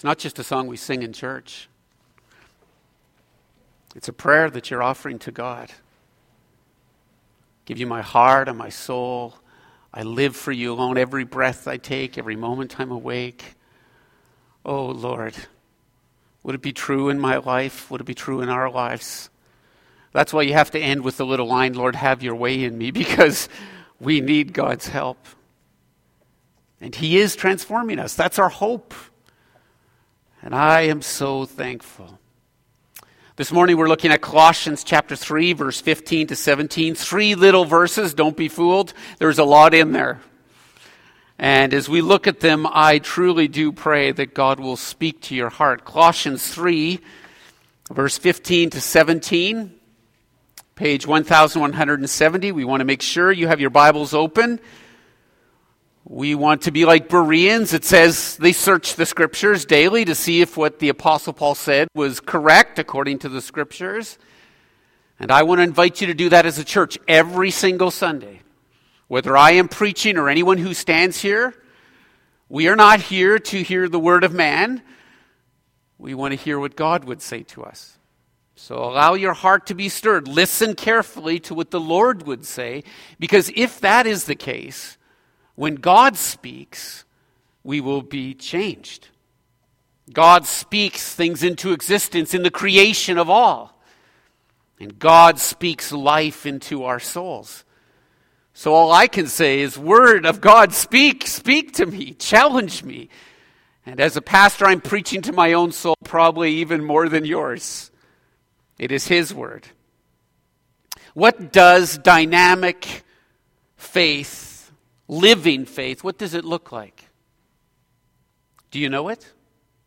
not just a song we sing in church. It's a prayer that you're offering to God. Give you my heart and my soul. I live for you alone. Every breath I take, every moment I'm awake. Oh, Lord, would it be true in my life? Would it be true in our lives? That's why you have to end with the little line, Lord, have your way in me, because we need God's help. And He is transforming us. That's our hope. And I am so thankful. This morning we're looking at Colossians chapter 3, verse 15 to 17. 3 little verses, don't be fooled. There's a lot in there. And as we look at them, I truly do pray that God will speak to your heart. Colossians 3, verse 15 to 17, page 1170. We want to make sure you have your Bibles open. We want to be like Bereans. It says they search the Scriptures daily to see if what the Apostle Paul said was correct according to the Scriptures. And I want to invite you to do that as a church every single Sunday. Whether I am preaching or anyone who stands here, we are not here to hear the word of man. We want to hear what God would say to us. So allow your heart to be stirred. Listen carefully to what the Lord would say, because if that is the case, when God speaks, we will be changed. God speaks things into existence in the creation of all. And God speaks life into our souls. So all I can say is, Word of God, speak to me, challenge me. And as a pastor, I'm preaching to my own soul probably even more than yours. It is His Word. What does dynamic faith, living faith, what does it look like? Do you know it?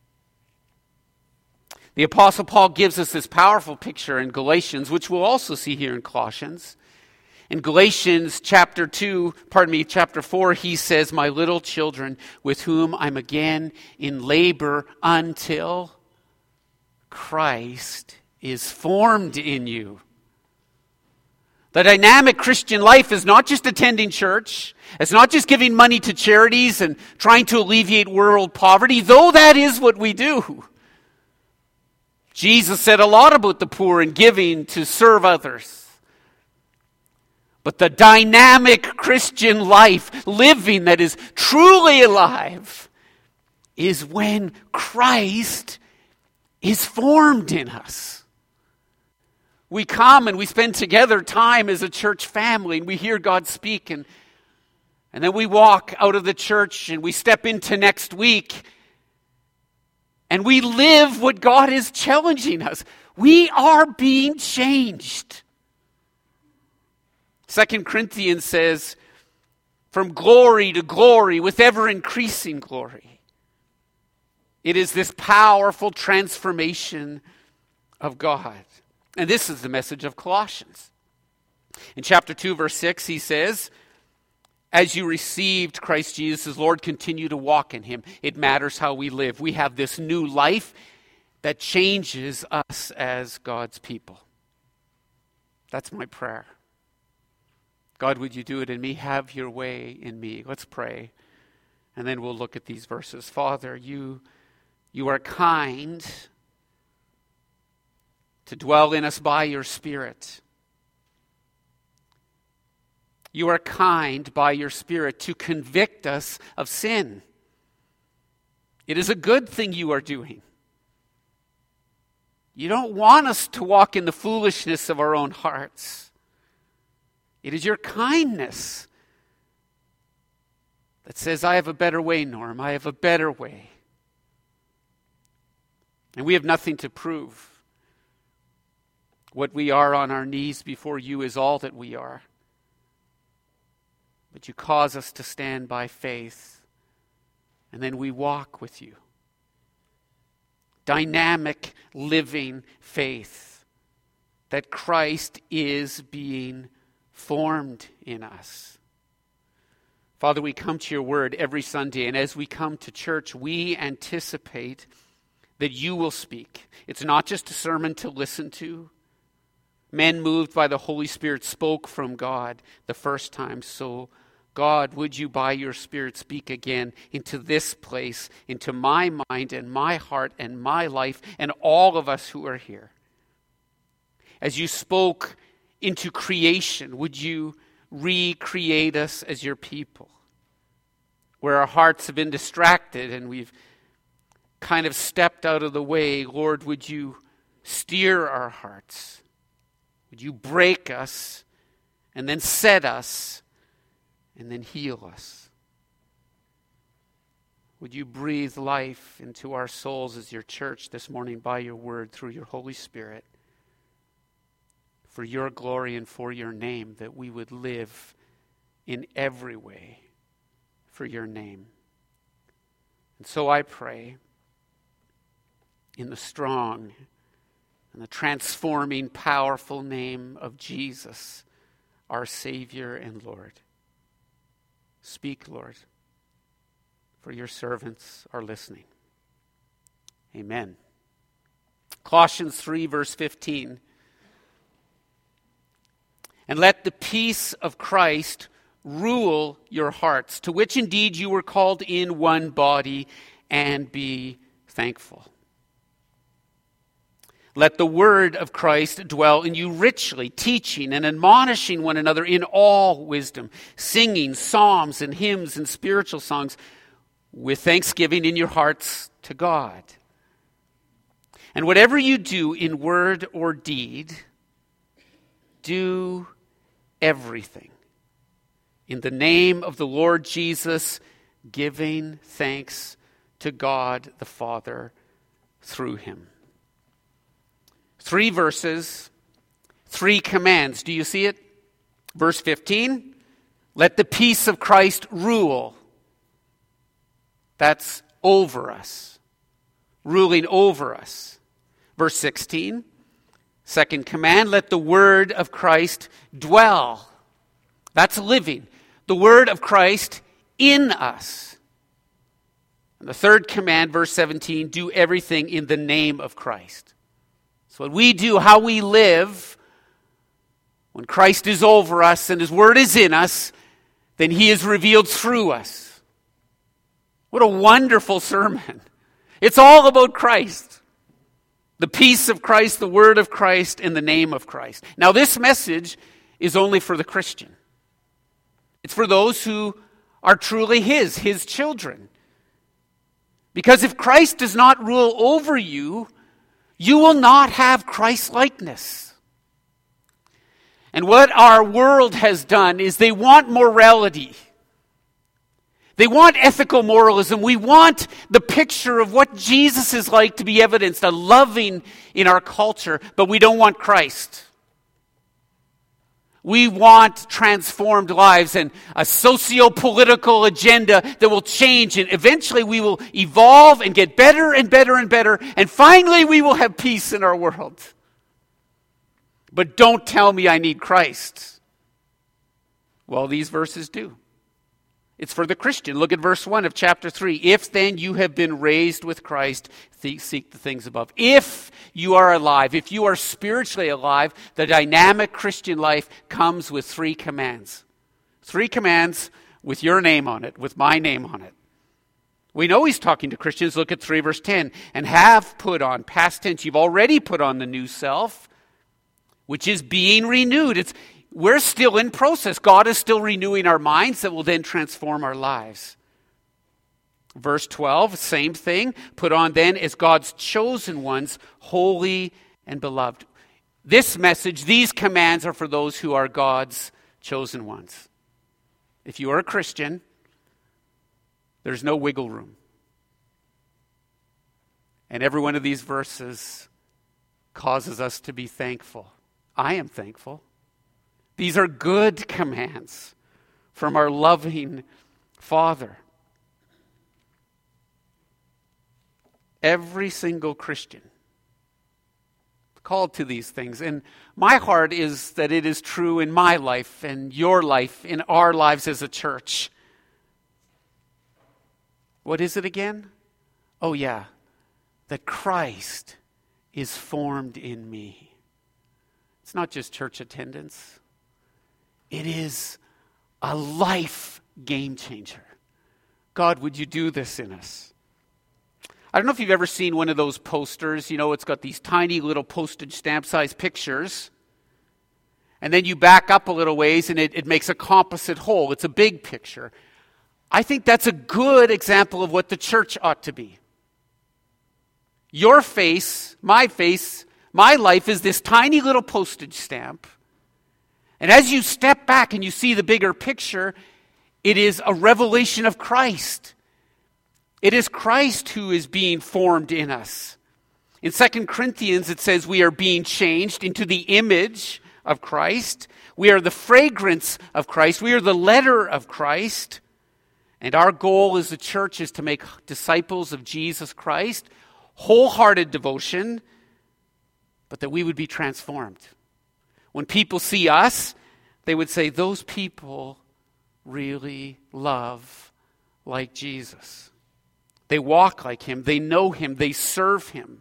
The Apostle Paul gives us this powerful picture in Galatians, which we'll also see here in Colossians. In Galatians chapter 4, he says, my little children, with whom I'm again in labor until Christ is formed in you. The dynamic Christian life is not just attending church. It's not just giving money to charities and trying to alleviate world poverty, though that is what we do. Jesus said a lot about the poor and giving to serve others. But the dynamic Christian life, living that is truly alive, is when Christ is formed in us. We come and we spend together time as a church family, and we hear God speak, and then we walk out of the church and we step into next week, and we live what God is challenging us. We are being changed. 2 Corinthians says, from glory to glory, with ever-increasing glory. It is this powerful transformation of God. And this is the message of Colossians. In chapter 2, verse 6, he says, as you received Christ Jesus as Lord, continue to walk in Him. It matters how we live. We have this new life that changes us as God's people. That's my prayer. God, would you do it in me? Have your way in me. Let's pray. And then we'll look at these verses. Father, you are kind to dwell in us by your Spirit. You are kind by your Spirit to convict us of sin. It is a good thing you are doing. You don't want us to walk in the foolishness of our own hearts. It is your kindness that says, I have a better way, Norm. I have a better way. And we have nothing to prove. What we are on our knees before you is all that we are. But you cause us to stand by faith, and then we walk with you. Dynamic, living faith that Christ is being formed in us. Father, we come to your word every Sunday, and as we come to church, we anticipate that you will speak. It's not just a sermon to listen to. Men moved by the Holy Spirit spoke from God the first time, so God, would you by your Spirit speak again into this place, into my mind and my heart and my life and all of us who are here. As you spoke into creation, would you recreate us as your people? Where our hearts have been distracted and we've kind of stepped out of the way, Lord, would you steer our hearts? Would you break us and then set us and then heal us? Would you breathe life into our souls as your church this morning by your word through your Holy Spirit, for your glory and for your name, that we would live in every way for your name. And so I pray in the strong and the transforming, powerful name of Jesus, our Savior and Lord. Speak, Lord, for your servants are listening. Amen. Colossians 3, verse 15. And let the peace of Christ rule your hearts, to which indeed you were called in one body, and be thankful. Let the word of Christ dwell in you richly, teaching and admonishing one another in all wisdom, singing psalms and hymns and spiritual songs with thanksgiving in your hearts to God. And whatever you do in word or deed, do everything in the name of the Lord Jesus, giving thanks to God the Father through him. 3 verses, 3 commands. Do you see it? Verse 15, let the peace of Christ rule. That's over us, ruling over us. Verse 16, second command, let the word of Christ dwell. That's living. The word of Christ in us. And the third command, verse 17, do everything in the name of Christ. So what we do, how we live, when Christ is over us and his word is in us, then he is revealed through us. What a wonderful sermon. It's all about Christ. The peace of Christ, the word of Christ, in the name of Christ. Now this message is only for the Christian. It's for those who are truly his children. Because if Christ does not rule over you, you will not have Christ-likeness. And what our world has done is they want morality. They want ethical moralism. We want the picture of what Jesus is like to be evidenced, a loving in our culture, but we don't want Christ. We want transformed lives and a socio-political agenda that will change, and eventually we will evolve and get better and better and better, and finally we will have peace in our world. But don't tell me I need Christ. Well, these verses do. It's for the Christian. Look at verse 1 of chapter 3. If then you have been raised with Christ, seek the things above. If you are alive, if you are spiritually alive, the dynamic Christian life comes with 3 commands. 3 commands with your name on it, with my name on it. We know he's talking to Christians. Look at 3 verse 10. And have put on, past tense, you've already put on the new self, which is being renewed. We're still in process. God is still renewing our minds that will then transform our lives. Verse 12, same thing. Put on then as God's chosen ones, holy and beloved. This message, these commands are for those who are God's chosen ones. If you are a Christian, there's no wiggle room. And every one of these verses causes us to be thankful. I am thankful. These are good commands from our loving Father. Every single Christian called to these things. And my heart is that it is true in my life and your life, in our lives as a church. What is it again? Oh yeah, that Christ is formed in me. It's not just church attendance. It is a life game changer. God, would you do this in us? I don't know if you've ever seen one of those posters. It's got these tiny little postage stamp size pictures. And then you back up a little ways and it makes a composite whole. It's a big picture. I think that's a good example of what the church ought to be. Your face, my life is this tiny little postage stamp. And as you step back and you see the bigger picture, it is a revelation of Christ. It is Christ who is being formed in us. In 2 Corinthians, it says we are being changed into the image of Christ. We are the fragrance of Christ. We are the letter of Christ. And our goal as a church is to make disciples of Jesus Christ, wholehearted devotion, but that we would be transformed. When people see us, they would say, those people really love like Jesus. They walk like him. They know him. They serve him.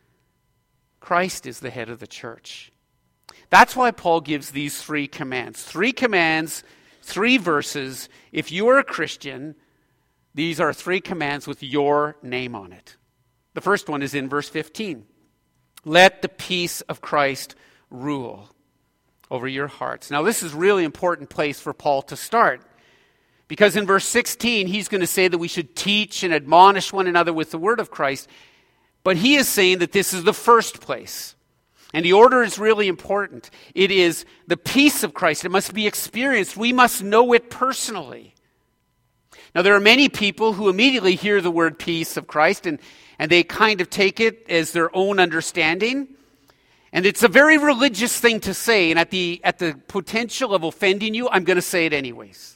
Christ is the head of the church. That's why Paul gives these 3 commands. 3 commands, 3 verses. If you are a Christian, these are 3 commands with your name on it. The first one is in verse 15. Let the peace of Christ rule over your hearts. Now, this is a really important place for Paul to start. Because in verse 16, he's going to say that we should teach and admonish one another with the word of Christ. But he is saying that this is the first place. And the order is really important. It is the peace of Christ. It must be experienced. We must know it personally. Now, there are many people who immediately hear the word peace of Christ and they kind of take it as their own understanding. And it's a very religious thing to say. And at the potential of offending you, I'm going to say it anyways.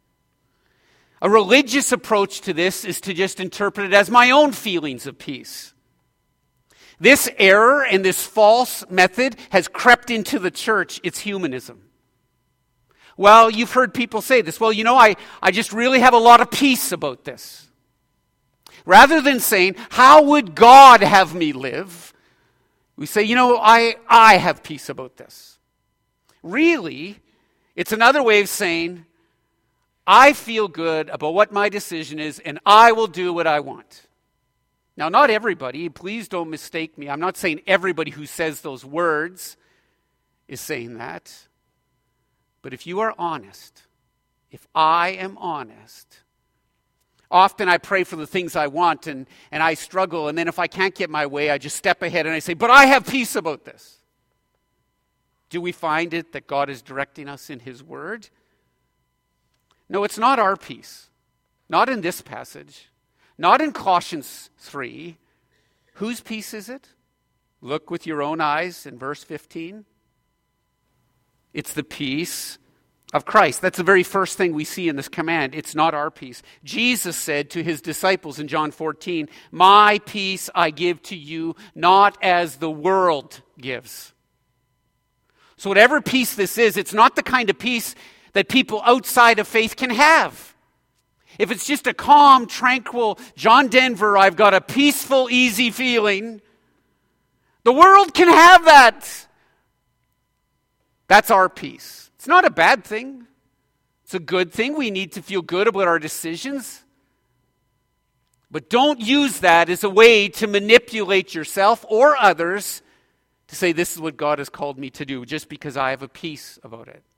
A religious approach to this is to just interpret it as my own feelings of peace. This error and this false method has crept into the church. It's humanism. Well, you've heard people say this. Well, I just really have a lot of peace about this. Rather than saying, how would God have me live? We say, I have peace about this. Really, it's another way of saying, I feel good about what my decision is, and I will do what I want. Now, not everybody, please don't mistake me. I'm not saying everybody who says those words is saying that. But if you are honest, if I am honest, often I pray for the things I want and I struggle, and then if I can't get my way, I just step ahead and I say, but I have peace about this. Do we find it that God is directing us in his word? No, it's not our peace. Not in this passage. Not in Colossians 3. Whose peace is it? Look with your own eyes in verse 15. It's the peace of Christ. That's the very first thing we see in this command. It's not our peace. Jesus said to his disciples in John 14, my peace I give to you, not as the world gives. So whatever peace this is, it's not the kind of peace that people outside of faith can have. If it's just a calm, tranquil, John Denver, I've got a peaceful, easy feeling, the world can have that. That's our peace. It's not a bad thing. It's a good thing. We need to feel good about our decisions. But don't use that as a way to manipulate yourself or others to say this is what God has called me to do just because I have a peace about it.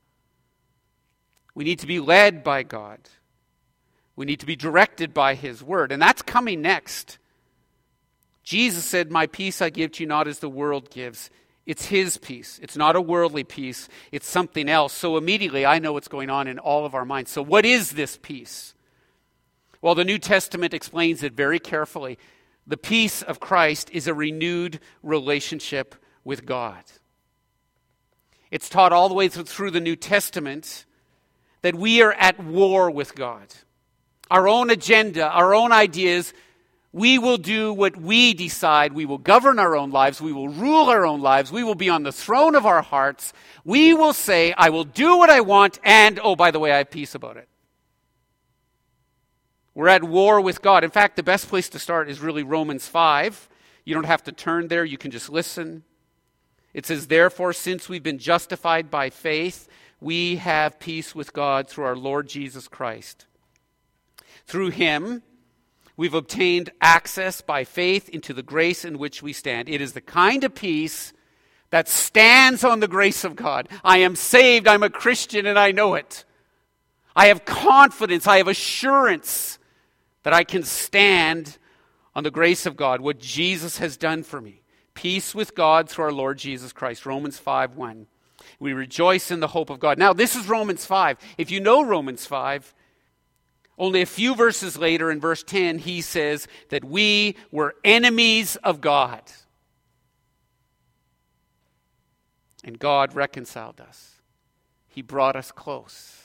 We need to be led by God. We need to be directed by his word. And that's coming next. Jesus said, my peace I give to you, not as the world gives. It's his peace. It's not a worldly peace. It's something else. So immediately I know what's going on in all of our minds. So what is this peace? Well, the New Testament explains it very carefully. The peace of Christ is a renewed relationship with God. It's taught all the way through the New Testament that we are at war with God. Our own agenda, our own ideas, we will do what we decide. We will govern our own lives. We will rule our own lives. We will be on the throne of our hearts. We will say, I will do what I want, and, oh, by the way, I have peace about it. We're at war with God. In fact, the best place to start is really Romans 5. You don't have to turn there. You can just listen. It says, therefore, since we've been justified by faith, we have peace with God through our Lord Jesus Christ. Through him, we've obtained access by faith into the grace in which we stand. It is the kind of peace that stands on the grace of God. I am saved, I'm a Christian, and I know it. I have confidence, I have assurance that I can stand on the grace of God, what Jesus has done for me. Peace with God through our Lord Jesus Christ. Romans 5:1. We rejoice in the hope of God. Now, this is Romans 5. If you know Romans 5, only a few verses later in verse 10, he says that we were enemies of God. And God reconciled us. He brought us close.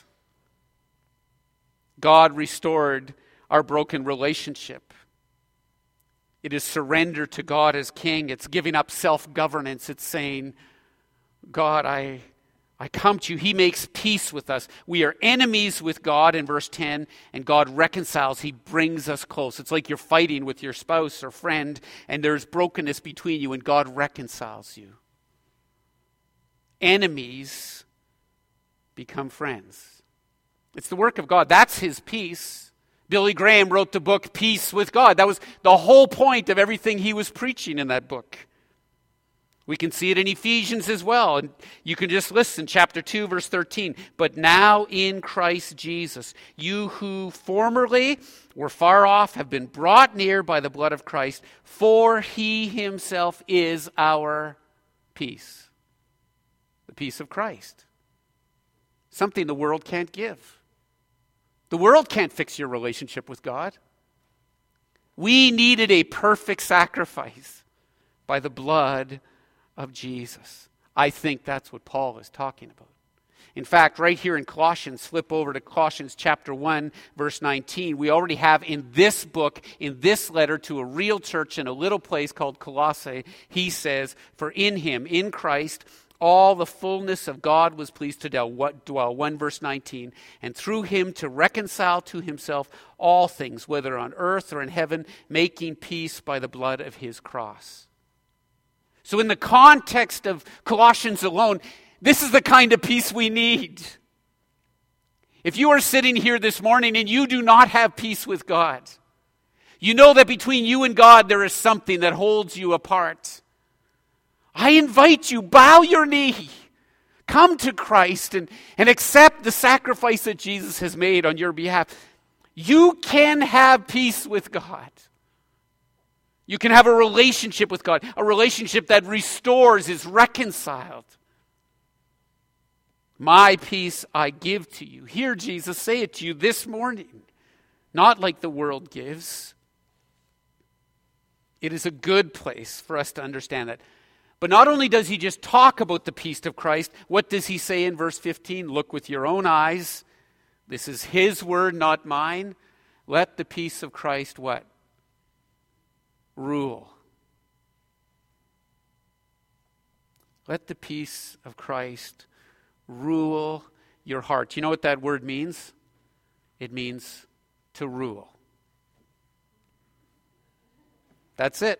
God restored our broken relationship. It is surrender to God as King. It's giving up self-governance. It's saying, God, I come to you. He makes peace with us. We are enemies with God in verse 10, and God reconciles. He brings us close. It's like you're fighting with your spouse or friend, and there's brokenness between you, and God reconciles you. Enemies become friends. It's the work of God. That's his peace. Billy Graham wrote the book Peace with God. That was the whole point of everything he was preaching in that book. We can see it in Ephesians as well. And you can just listen, chapter 2, verse 13. But now in Christ Jesus, you who formerly were far off have been brought near by the blood of Christ, for he himself is our peace. The peace of Christ. Something the world can't give. The world can't fix your relationship with God. We needed a perfect sacrifice by the blood of Jesus. I think that's what Paul is talking about. In fact, right here in Colossians, flip over to Colossians chapter 1, verse 19. We already have in this book, in this letter to a real church in a little place called Colossae, he says, for in him, in Christ, all the fullness of God was pleased to dwell. 1 verse 19. And through him to reconcile to himself all things, whether on earth or in heaven, making peace by the blood of his cross. So in the context of Colossians alone, this is the kind of peace we need. If you are sitting here this morning and you do not have peace with God, you know that between you and God there is something that holds you apart. I invite you, bow your knee. Come to Christ and accept the sacrifice that Jesus has made on your behalf. You can have peace with God. You can have a relationship with God, a relationship that restores, is reconciled. My peace I give to you. Hear Jesus say it to you this morning. Not like the world gives. It is a good place for us to understand that. But not only does he just talk about the peace of Christ, what does he say in verse 15? Look with your own eyes. This is his word, not mine. Let the peace of Christ what? Rule. Let the peace of Christ rule your heart. You know what that word means? It means to rule. That's it.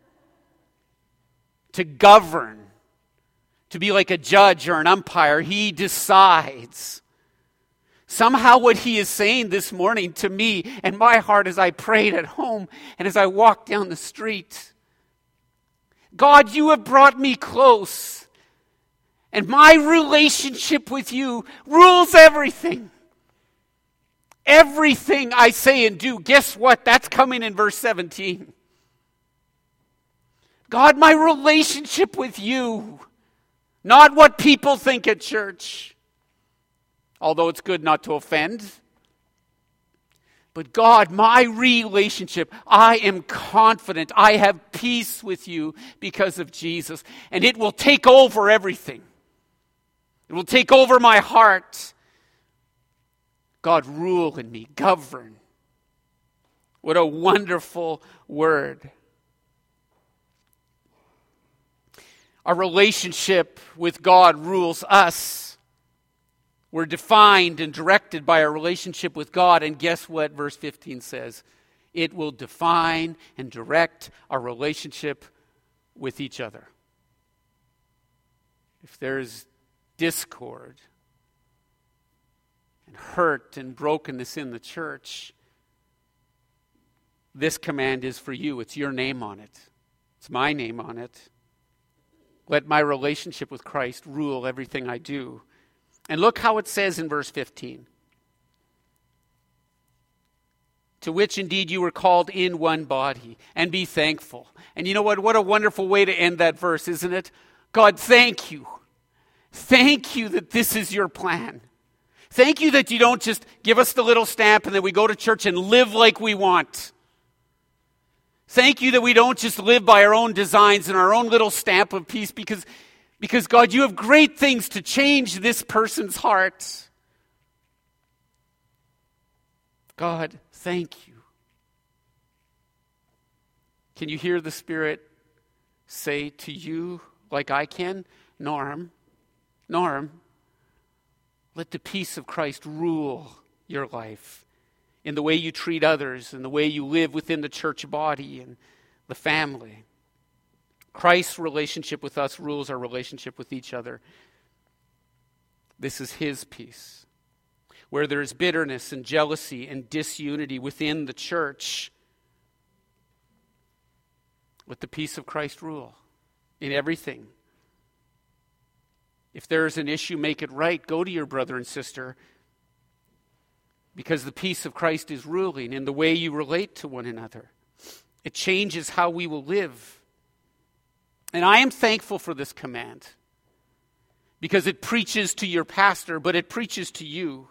To govern, to be like a judge or an umpire. He decides. Somehow what he is saying this morning to me and my heart as I prayed at home and as I walked down the street, God, you have brought me close, and my relationship with you rules everything. Everything I say and do. Guess what? That's coming in verse 17. God, my relationship with you, not what people think at church, although it's good not to offend. But God, my relationship, I am confident I have peace with you because of Jesus, and it will take over everything. It will take over my heart. God, rule in me, govern. What a wonderful word. Our relationship with God rules us. We're defined and directed by our relationship with God. And guess what verse 15 says? It will define and direct our relationship with each other. If there's discord, and hurt and brokenness in the church, this command is for you. It's your name on it. It's my name on it. Let my relationship with Christ rule everything I do. And look how it says in verse 15. To which indeed you were called in one body, and be thankful. And you know what? What a wonderful way to end that verse, isn't it? God, thank you. Thank you that this is your plan. Thank you that you don't just give us the little stamp and then we go to church and live like we want. Thank you that we don't just live by our own designs and our own little stamp of peace because God, you have great things to change this person's heart. God, thank you. Can you hear the Spirit say to you, like I can, Norm, let the peace of Christ rule your life in the way you treat others, in the way you live within the church body and the family. Christ's relationship with us rules our relationship with each other. This is his peace. Where there is bitterness and jealousy and disunity within the church, let the peace of Christ rule in everything. If there is an issue, make it right. Go to your brother and sister, because the peace of Christ is ruling in the way you relate to one another. It changes how we will live. And I am thankful for this command, because it preaches to your pastor, but it preaches to you.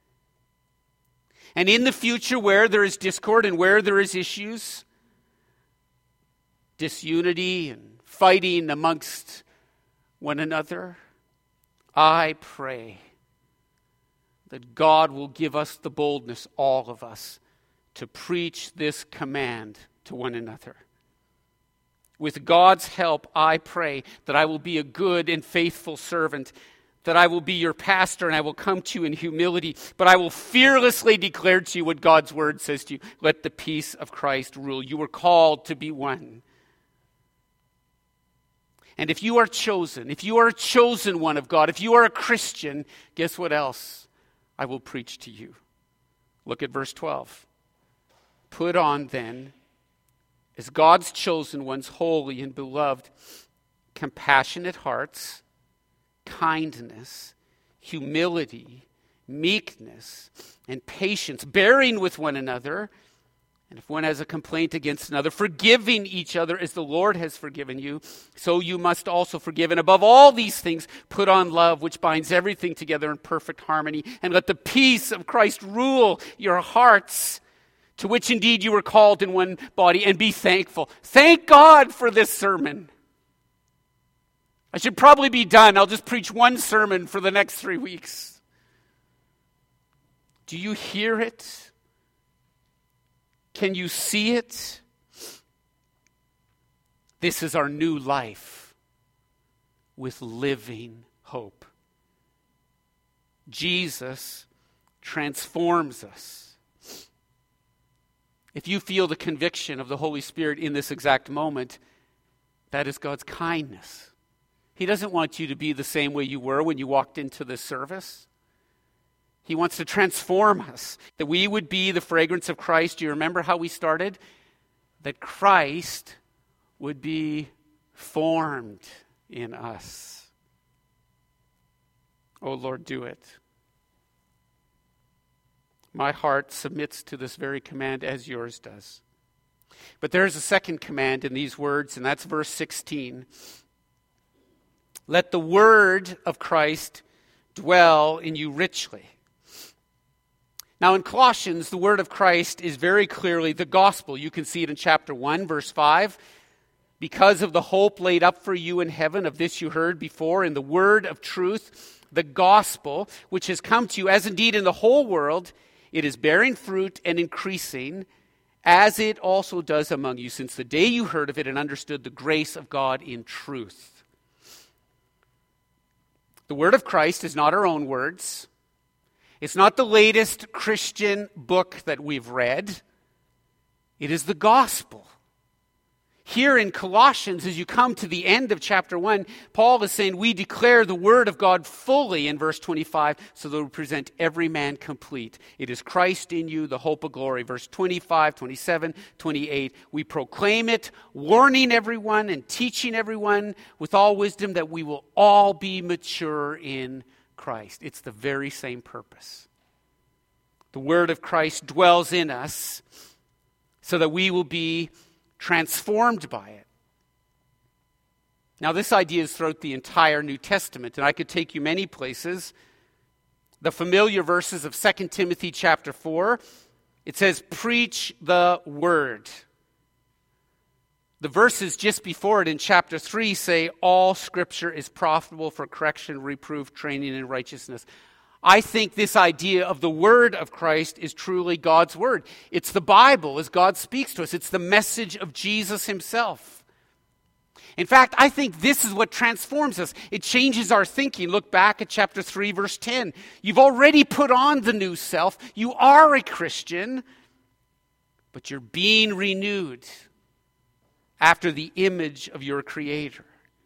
And in the future, where there is discord and where there is issues, disunity and fighting amongst one another, I pray that God will give us the boldness, all of us, to preach this command to one another. With God's help, I pray that I will be a good and faithful servant, that I will be your pastor and I will come to you in humility, but I will fearlessly declare to you what God's word says to you. Let the peace of Christ rule. You were called to be one. And if you are chosen, if you are a chosen one of God, if you are a Christian, guess what else I will preach to you? Look at verse 12. Put on then, as God's chosen ones, holy and beloved, compassionate hearts, kindness, humility, meekness, and patience, bearing with one another, and if one has a complaint against another, forgiving each other as the Lord has forgiven you, so you must also forgive. And above all these things, put on love, which binds everything together in perfect harmony. And let the peace of Christ rule your hearts, to which indeed you were called in one body, and be thankful. Thank God for this sermon. I should probably be done. I'll just preach one sermon for the next 3 weeks. Do you hear it? Can you see it? This is our new life with living hope. Jesus transforms us. If you feel the conviction of the Holy Spirit in this exact moment, that is God's kindness. He doesn't want you to be the same way you were when you walked into this service. He wants to transform us, that we would be the fragrance of Christ. Do you remember how we started? That Christ would be formed in us. Oh Lord, do it. My heart submits to this very command as yours does. But there is a second command in these words, and that's verse 16. Let the word of Christ dwell in you richly. Now in Colossians, the word of Christ is very clearly the gospel. You can see it in chapter 1, verse 5. Because of the hope laid up for you in heaven, of this you heard before in the word of truth, the gospel, which has come to you, as indeed in the whole world, it is bearing fruit and increasing, as it also does among you, since the day you heard of it and understood the grace of God in truth. The word of Christ is not our own words. It's not the latest Christian book that we've read. It is the gospel. here in Colossians, as you come to the end of chapter 1, Paul is saying we declare the word of God fully in verse 25 so that we present every man complete. It is Christ in you, the hope of glory. Verse 25, 27, 28. We proclaim it, warning everyone and teaching everyone with all wisdom that we will all be mature in Christ. It's the very same purpose. The word of Christ dwells in us so that we will be transformed by it. Now, this idea is throughout the entire New Testament, and I could take you many places. The familiar verses of 2 Timothy chapter 4, it says, preach the word. The verses just before it in chapter 3 say, all scripture is profitable for correction, reproof, training in righteousness. I think this idea of the word of Christ is truly God's word. It's the Bible as God speaks to us. It's the message of Jesus himself. In fact, I think this is what transforms us. It changes our thinking. Look back at chapter 3, verse 10. You've already put on the new self. You are a Christian, but you're being renewed after the image of your Creator.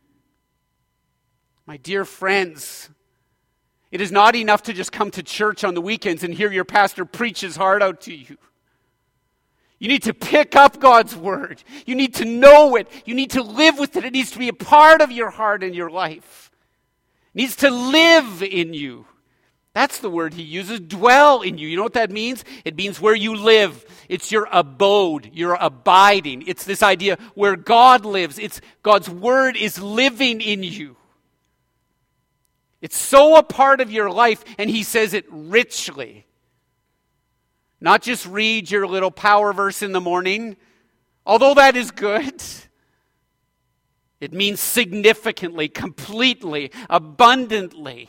My dear friends, it is not enough to just come to church on the weekends and hear your pastor preach his heart out to you. You need to pick up God's word. You need to know it. You need to live with it. It needs to be a part of your heart and your life. It needs to live in you. That's the word he uses, dwell in you. You know what that means? It means where you live. It's your abode, your abiding. It's this idea where God lives. It's God's word is living in you. It's so a part of your life, and he says it richly. Not just read your little power verse in the morning, although that is good. It means significantly, completely, abundantly.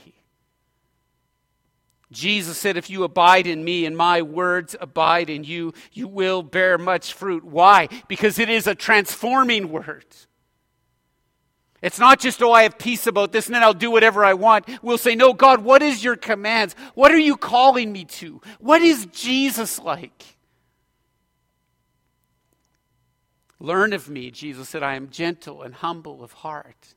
Jesus said, if you abide in me and my words abide in you, you will bear much fruit. Why? Because it is a transforming word. It's not just, I have peace about this and then I'll do whatever I want. We'll say, no, God, what is your commands? What are you calling me to? What is Jesus like? Learn of me, Jesus said, I am gentle and humble of heart.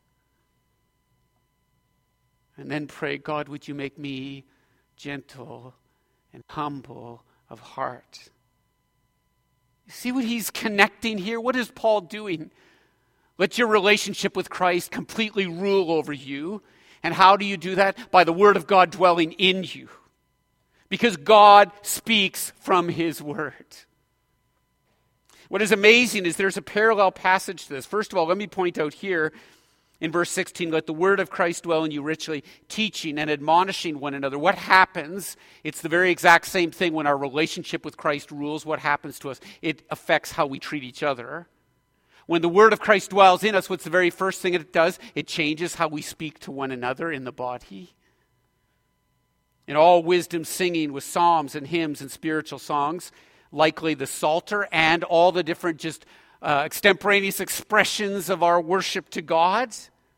And then pray, God, would you make me gentle and humble of heart? You see what he's connecting here? What is Paul doing? Let your relationship with Christ completely rule over you. And how do you do that? By the word of God dwelling in you. Because God speaks from his word. What is amazing is there's a parallel passage to this. First of all, let me point out here in verse 16, let the word of Christ dwell in you richly, teaching and admonishing one another. What happens? It's the very exact same thing when our relationship with Christ rules. What happens to us? It affects how we treat each other. When the word of Christ dwells in us, what's the very first thing it does? It changes how we speak to one another in the body. In all wisdom, singing with psalms and hymns and spiritual songs, likely the Psalter and all the different just extemporaneous expressions of our worship to God.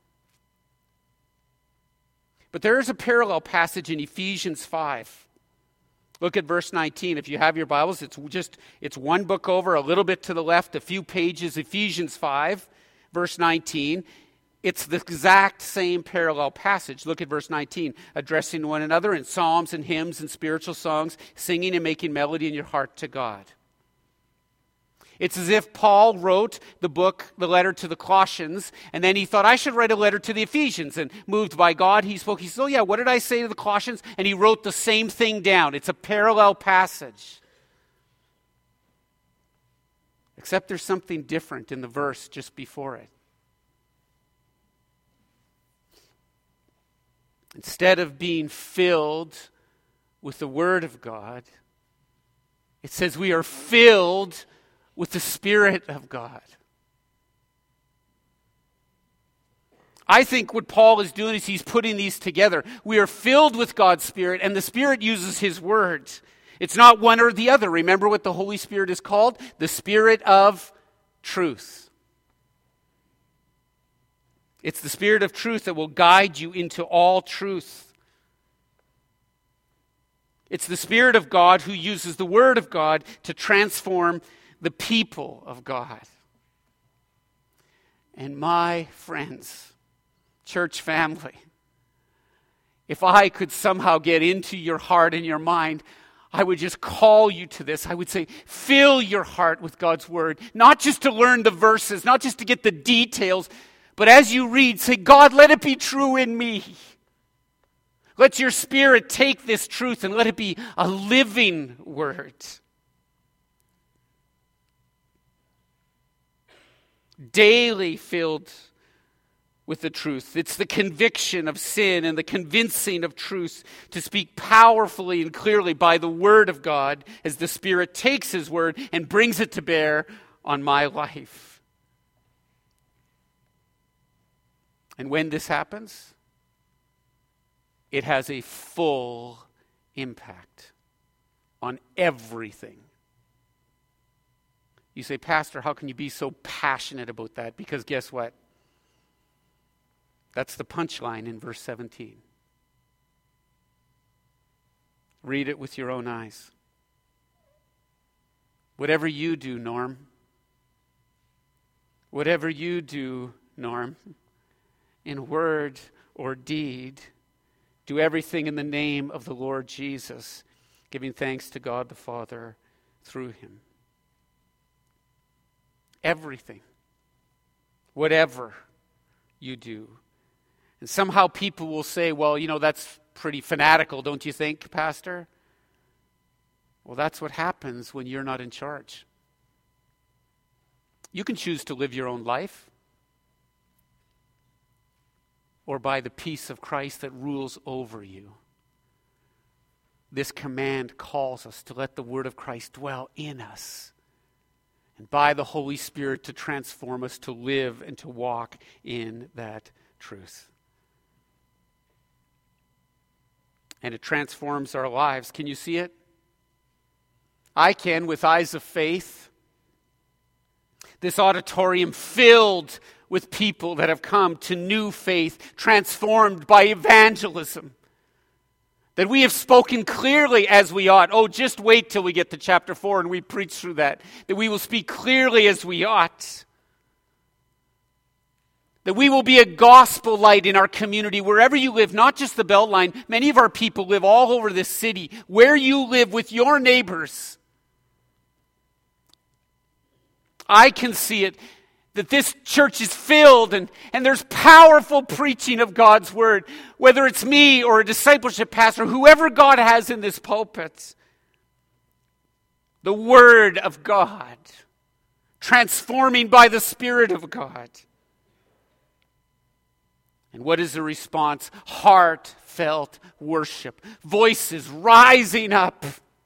But there is a parallel passage in Ephesians 5. Look at verse 19. If you have your Bibles, it's one book over, a little bit to the left, a few pages, Ephesians 5, verse 19. It's the exact same parallel passage. Look at verse 19. Addressing one another in psalms and hymns and spiritual songs, singing and making melody in your heart to God. It's as if Paul wrote the letter to the Colossians, and then he thought, I should write a letter to the Ephesians. And moved by God, he spoke. He said, what did I say to the Colossians? And he wrote the same thing down. It's a parallel passage. Except there's something different in the verse just before it. Instead of being filled with the Word of God, it says we are filled with the Spirit of God. I think what Paul is doing is he's putting these together. We are filled with God's Spirit, and the Spirit uses his word. It's not one or the other. Remember what the Holy Spirit is called? The Spirit of truth. It's the Spirit of truth that will guide you into all truth. It's the Spirit of God who uses the Word of God to transform the people of God. And my friends, church family, if I could somehow get into your heart and your mind, I would just call you to this. I would say, fill your heart with God's word, not just to learn the verses, not just to get the details, but as you read, say, God, let it be true in me. Let your Spirit take this truth and let it be a living word. Daily filled with the truth. It's the conviction of sin and the convincing of truth to speak powerfully and clearly by the word of God as the Spirit takes his word and brings it to bear on my life. And when this happens, it has a full impact on everything. You say, Pastor, how can you be so passionate about that? Because guess what? That's the punchline in verse 17. Read it with your own eyes. Whatever you do, Norm. Whatever you do, Norm, in word or deed, do everything in the name of the Lord Jesus, giving thanks to God the Father through him. Everything. Whatever you do. And somehow people will say, well, that's pretty fanatical, don't you think, Pastor? Well, that's what happens when you're not in charge. You can choose to live your own life, or by the peace of Christ that rules over you. This command calls us to let the word of Christ dwell in us, and by the Holy Spirit to transform us to live and to walk in that truth. And it transforms our lives. Can you see it? I can with eyes of faith. This auditorium filled with people that have come to new faith, transformed by evangelism. That we have spoken clearly as we ought. Oh, just wait till we get to chapter 4 and we preach through that. That we will speak clearly as we ought. That we will be a gospel light in our community, wherever you live, not just the Beltline. Many of our people live all over this city. Where you live with your neighbors. I can see it, that this church is filled and there's powerful preaching of God's word. Whether it's me or a discipleship pastor, whoever God has in this pulpit. The word of God. Transforming by the Spirit of God. And what is the response? Heartfelt worship. Voices rising up.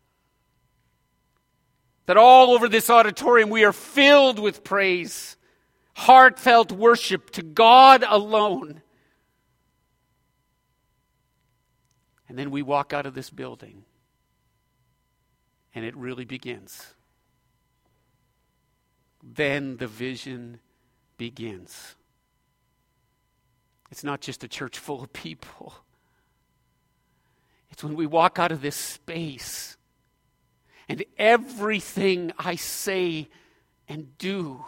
That all over this auditorium we are filled with praise. Heartfelt worship to God alone. And then we walk out of this building. And it really begins. Then the vision begins. It's not just a church full of people. It's when we walk out of this space and everything I say and do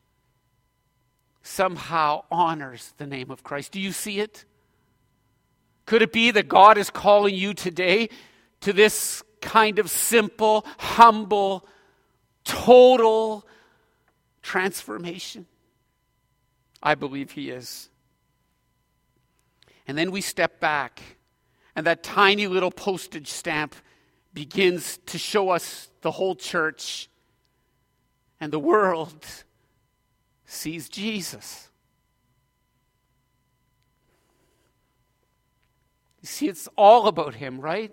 somehow honors the name of Christ. Do you see it? Could it be that God is calling you today to this kind of simple, humble, total transformation? I believe he is. And then we step back, and that tiny little postage stamp begins to show us the whole church, and the world sees Jesus. You see, it's all about him, right?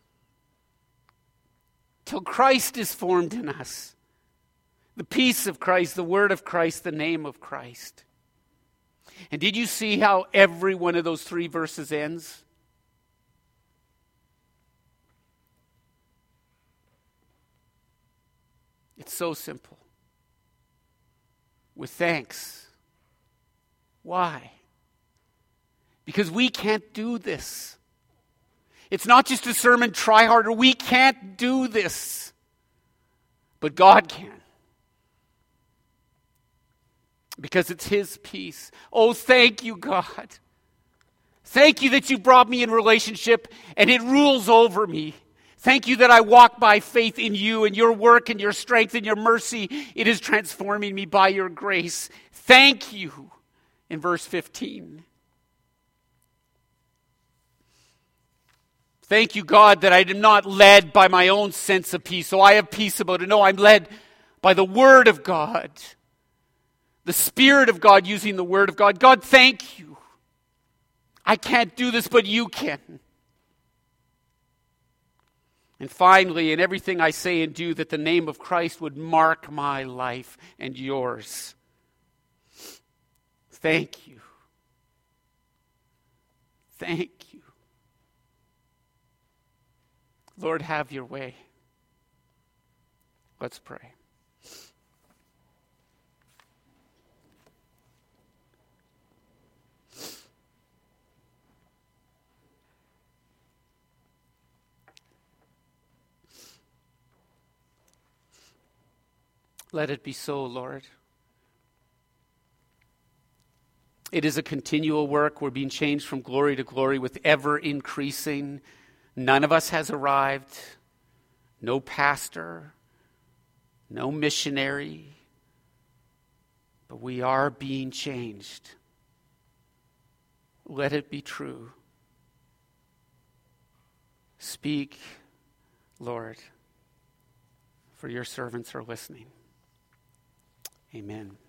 Till Christ is formed in us. The peace of Christ, the word of Christ, the name of Christ. And did you see how every one of those 3 verses ends? It's so simple. With thanks. Why? Because we can't do this. It's not just a sermon, try harder. We can't do this. But God can. because it's his peace. Oh, thank you, God. Thank you that you brought me in relationship and it rules over me. Thank you that I walk by faith in you and your work and your strength and your mercy. It is transforming me by your grace. Thank you. In verse 15. Thank you, God, that I am not led by my own sense of peace, so I have peace about it. No, I'm led by the Word of God. The Spirit of God using the Word of God. God, thank you. I can't do this, but you can. And finally, in everything I say and do, that the name of Christ would mark my life and yours. Thank you. Thank you. Lord, have your way. Let's pray. Let it be so, Lord. It is a continual work. We're being changed from glory to glory with ever increasing. None of us has arrived. No pastor, no missionary. But we are being changed. Let it be true. Speak, Lord, for your servants are listening. Amen.